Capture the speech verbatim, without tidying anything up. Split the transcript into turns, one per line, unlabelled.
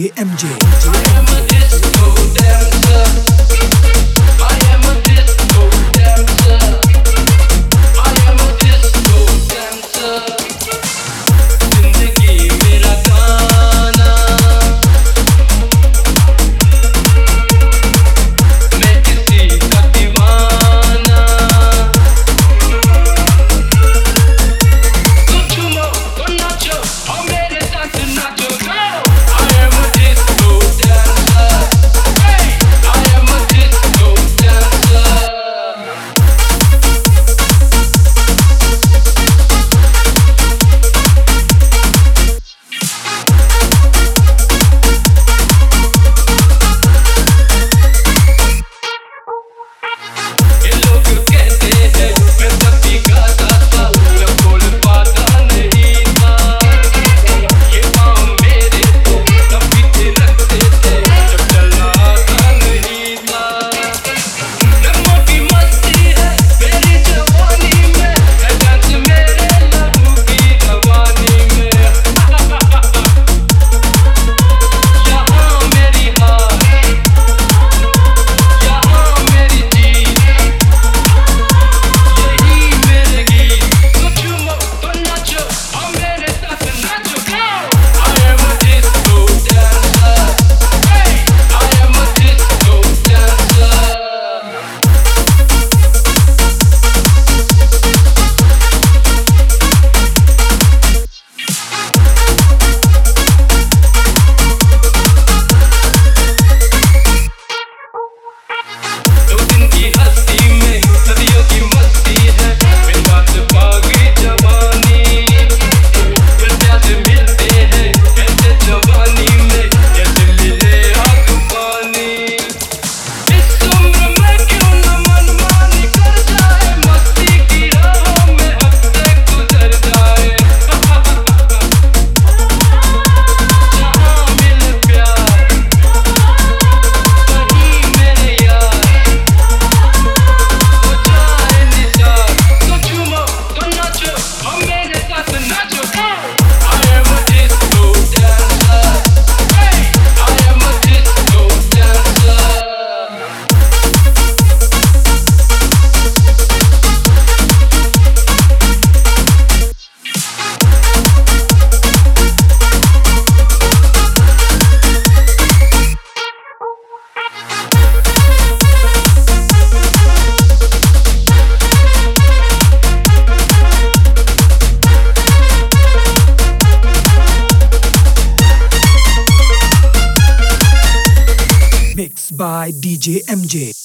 J M J.
I am a disco dancer. I am a disco dancer. I am a disco dancer. जिंदगी मेरा गाना, मैं किसी का दीवाना। तो झूमो तो नाचो और मेरे साथ नाचो। I am a disco dancer. Hey, I am a disco dancer. ये लोग कहते हैं मैं तब भी गाता था, जब बोल पाता नहीं था। ये पाँव मेरे तो तब भी थिरकते थे, जब चलना आता नहीं था। नगमों की मस्ती है मेरी जवानी में, है डांस मेरे लहू की रवानी में। यहाँ मेरी हार, यहाँ मेरी जीत, यही मेरे गीत। तो झूमो तो नाचो और मेरे साथ नाचो। I am a disco dancer. Hey, I am a disco dancer. दो दिन की हस्ती में सदियों की मस्ती है, बिंदास बागी जवानी। फिर प्यासे मिलते हैं ऐसे जवानी में, जैसे मिले आग पानी। इस उम्र में क्यों न मनमानी कर जाए, मस्ती की राहों में हफ्ते गुजर जाए। जहाँ मिले प्यार वहीं मेरे यार, हो जाए निसार। तो झूमो तो नाचो और मेरे साथ नाचो। I am a disco dancer. Hey, I am a disco dancer.
Mixed by D J M J.